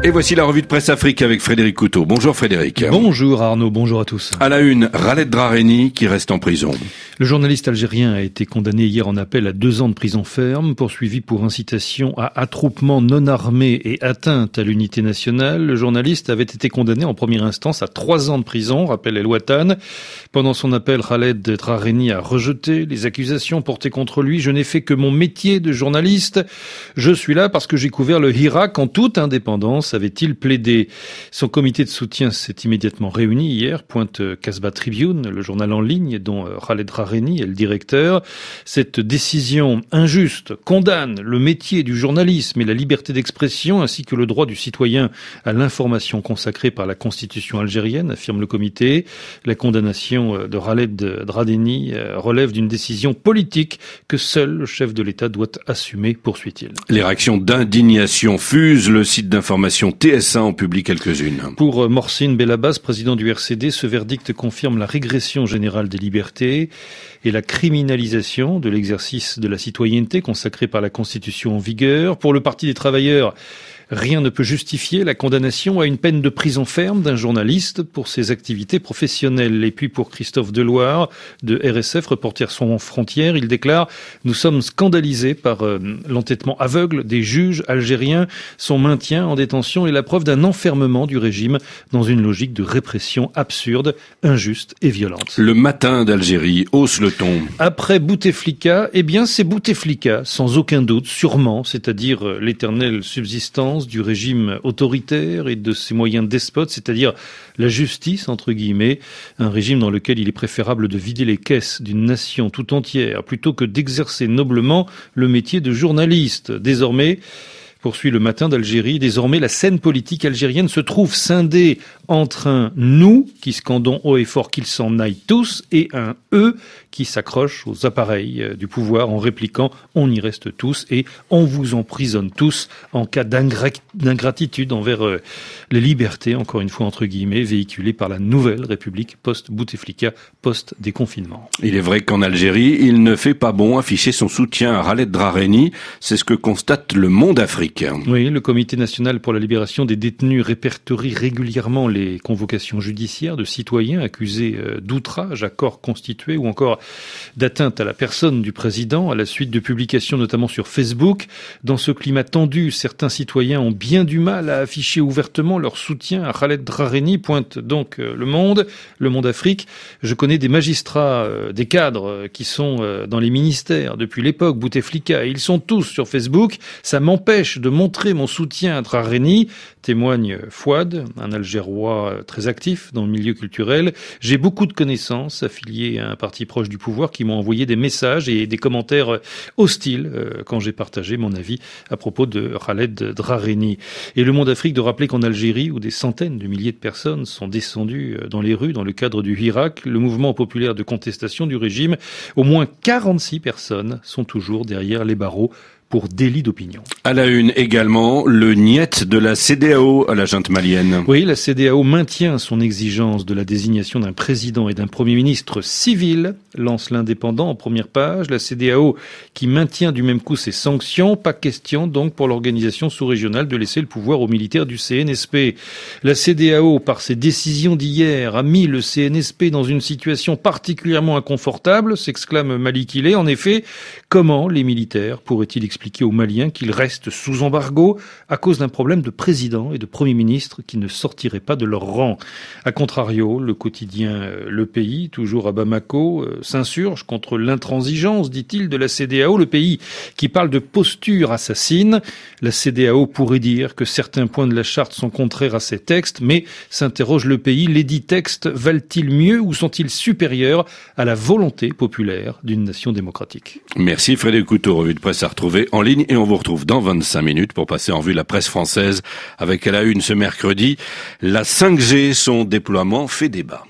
Et voici la revue de presse Afrique avec Frédéric Couteau. Bonjour Frédéric. Bonjour Arnaud, bonjour à tous. À la une, Khaled Drareni qui reste en prison. Le journaliste algérien a été condamné hier en appel à 2 ans de prison ferme, poursuivi pour incitation à attroupement non armé et atteinte à l'unité nationale. Le journaliste avait été condamné en première instance à 3 ans de prison, rappelle El Watan. Pendant son appel, Khaled Drareni a rejeté les accusations portées contre lui. Je n'ai fait que mon métier de journaliste. Je suis là parce que j'ai couvert le Hirak en toute indépendance, avait-il plaidé. Son comité de soutien s'est immédiatement réuni hier, pointe Casbah Tribune, le journal en ligne dont Khaled Drareni est le directeur. Cette décision injuste condamne le métier du journalisme et la liberté d'expression ainsi que le droit du citoyen à l'information consacrée par la Constitution algérienne, affirme le comité. La condamnation de Khaled Drareni relève d'une décision politique que seul le chef de l'État doit assumer, poursuit-il. Les réactions d'indignation fusent. Le site d'information TF1 en publie quelques-unes. Pour Mohsin Belabas, président du RCD, ce verdict confirme la régression générale des libertés et la criminalisation de l'exercice de la citoyenneté consacrée par la Constitution en vigueur. Pour le Parti des travailleurs, rien ne peut justifier la condamnation à une peine de prison ferme d'un journaliste pour ses activités professionnelles. Et puis pour Christophe Deloire de RSF, Reporters sans frontières, il déclare « Nous sommes scandalisés par l'entêtement aveugle des juges algériens. Son maintien en détention est la preuve d'un enfermement du régime dans une logique de répression absurde, injuste et violente. » Le Matin d'Algérie hausse le ton. Après Bouteflika, eh bien c'est Bouteflika, sans aucun doute, sûrement, c'est-à-dire l'éternelle subsistance du régime autoritaire et de ses moyens despotes, c'est-à-dire la justice, entre guillemets, un régime dans lequel il est préférable de vider les caisses d'une nation tout entière plutôt que d'exercer noblement le métier de journaliste. Désormais, poursuit le Matin d'Algérie, désormais la scène politique algérienne se trouve scindée entre un « nous » qui scandons haut et fort qu'ils s'en aillent tous et un « eux » qui s'accroche aux appareils du pouvoir en répliquant « on y reste tous » et « on vous emprisonne tous » en cas d'ingratitude envers les libertés, encore une fois entre guillemets, véhiculées par la nouvelle République post-Bouteflika, post-déconfinement. Il est vrai qu'en Algérie, il ne fait pas bon afficher son soutien à Khaled Drareni, c'est ce que constate Le Monde Afrique. Oui, le Comité national pour la libération des détenus répertorie régulièrement les convocations judiciaires de citoyens accusés d'outrage à corps constitué ou encore d'atteinte à la personne du président à la suite de publications notamment sur Facebook. Dans ce climat tendu, certains citoyens ont bien du mal à afficher ouvertement leur soutien à Khaled Drareni, pointe donc Le Monde Afrique. Je connais des magistrats, des cadres qui sont dans les ministères depuis l'époque Bouteflika et ils sont tous sur Facebook. Ça m'empêche de montrer mon soutien à Drareni, témoigne Fouad, un Algérois très actif dans le milieu culturel. J'ai beaucoup de connaissances affiliées à un parti proche du pouvoir qui m'ont envoyé des messages et des commentaires hostiles quand j'ai partagé mon avis à propos de Khaled Drareni. Et Le Monde Afrique de rappeler qu'en Algérie, où des centaines de milliers de personnes sont descendues dans les rues dans le cadre du Hirak, le mouvement populaire de contestation du régime, au moins 46 personnes sont toujours derrière les barreaux pour délit d'opinion. À la une également, le niet de la CEDEAO à la junte malienne. Oui, la CEDEAO maintient son exigence de la désignation d'un président et d'un premier ministre civil, lance l'Indépendant en première page. La CEDEAO qui maintient du même coup ses sanctions. Pas question donc pour l'organisation sous-régionale de laisser le pouvoir aux militaires du CNSP. La CEDEAO, par ses décisions d'hier, a mis le CNSP dans une situation particulièrement inconfortable, s'exclame Malikile. En effet, comment les militaires pourraient-ils expliquer aux Maliens qu'ils restent sous embargo à cause d'un problème de président et de premier ministre qui ne sortiraient pas de leur rang. A contrario, le quotidien Le Pays, toujours à Bamako, s'insurge contre l'intransigeance, dit-il, de la CEDEAO, le pays qui parle de posture assassine. La CEDEAO pourrait dire que certains points de la charte sont contraires à ces textes, mais s'interroge Le Pays, lesdits textes valent-ils mieux ou sont-ils supérieurs à la volonté populaire d'une nation démocratique? Merci Frédéric Couteau, revue de presse à retrouver en ligne et on vous retrouve dans 25 minutes pour passer en revue la presse française avec à la une ce mercredi, la 5G, son déploiement fait débat.